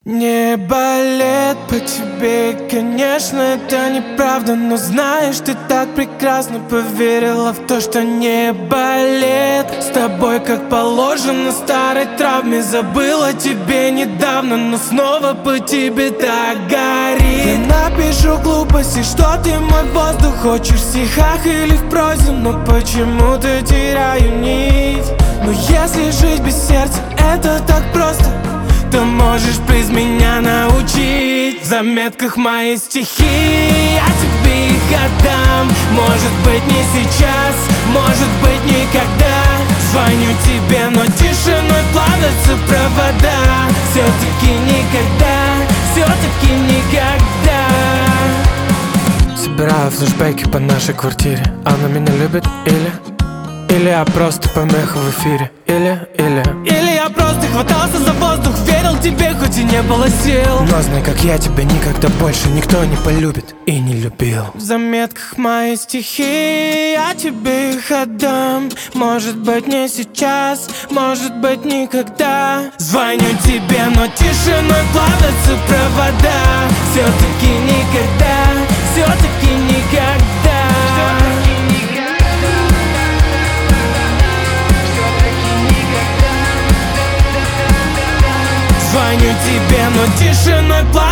Не болит по тебе, конечно, это неправда. Но знаешь, ты так прекрасно поверила в то, что не болит. С тобой как положено, старой травме. Забыла тебе недавно, но снова по тебе так горит. Я напишу глупости, что ты мой воздух. Хочешь в стихах или в прозе, но почему-то теряю нить. Но если жить без сердца, это так просто, то можешь, плиз, меня научить. В заметках мои стихи, я тебе их отдам. Может быть не сейчас, может быть никогда. Звоню тебе, но тишиной плавятся провода. Все-таки никогда, все-таки никогда. Собираю флешбеки по нашей квартире. Она меня любит или я просто помеха в эфире? Или я просто хватался за воздух, верил тебе, хоть и не было сил. Но знай, как я тебя никогда больше никто не полюбит и не любил. В заметках мои стихи, я тебе их отдам. Может быть не сейчас, может быть никогда. Звоню тебе, но тишиной плавятся провода. Все-таки никогда, все-таки никогда. Звоню тебе, но тишиной плавятся